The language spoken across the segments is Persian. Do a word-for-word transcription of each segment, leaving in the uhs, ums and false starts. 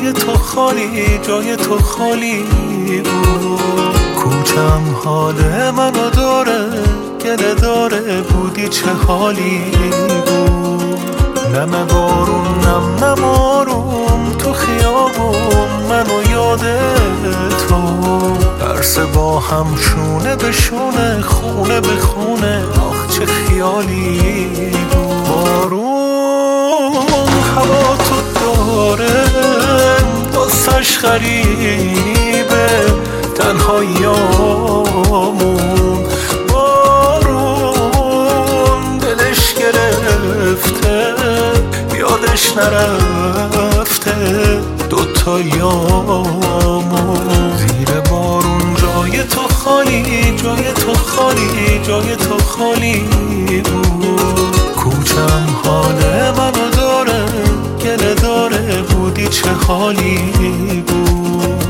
جای تو خالی، جای تو خالی بود. کوچم حال منو داره، گله داره، بودی چه حالی بود. نم بارون نم نم آروم تو خیابون، منو یاده تو. درس با هم شونه به شونه، خونه به خونه، آخ چه خیالی بود. بارون هوا تو داره، دستش غریبه، تنهاییامون. بارون دلش گرفته، یادش نرفته دوتایامون. زیر بارون جای تو خالی، جای تو خالی، جای تو خالی بود. کوچم حال منو داره، گله داره، بودی چه حالی بود.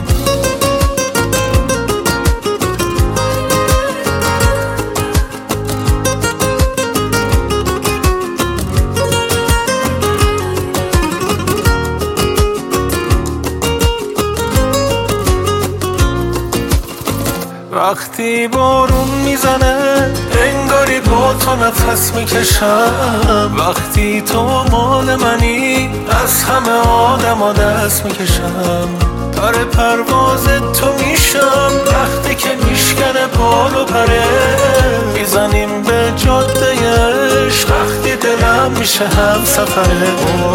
وقتی بارون میزنه انگاری با تو نفس میکشم. وقتی تو مال منی از همه آدم دست میکشم. پر پرواز تو میشم وقتی که میشکنه بال و پره. میزنیم به جاده عشق وقتی دلم میشه هم سفره.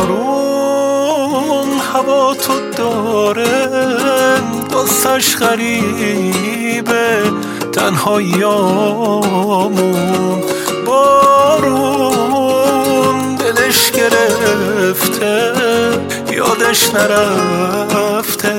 بارون هوا تو داره، دستش غریبه، تنهاییامون. بارون دلش گرفته، یادش نرفته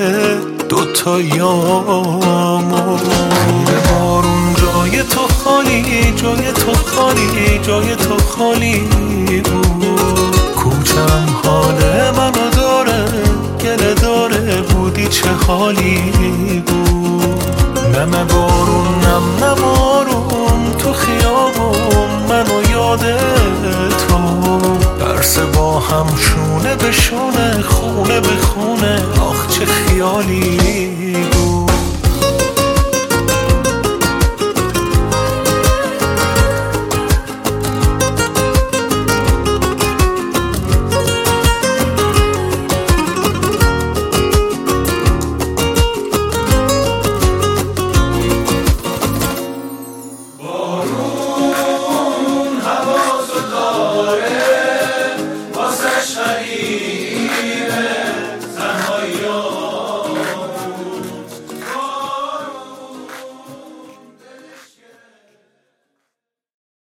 دوتایامون. زیر بارون جای تو خالی، جای تو خالی، جای تو خالی بود. کوچم حال منو داره، گله داره، بودی چه حالی بود. نم بارون نم نم آروم تو خیابون، منو یاده تو. درس با هم شونه به شونه، خونه به خونه، آخ چه خیالی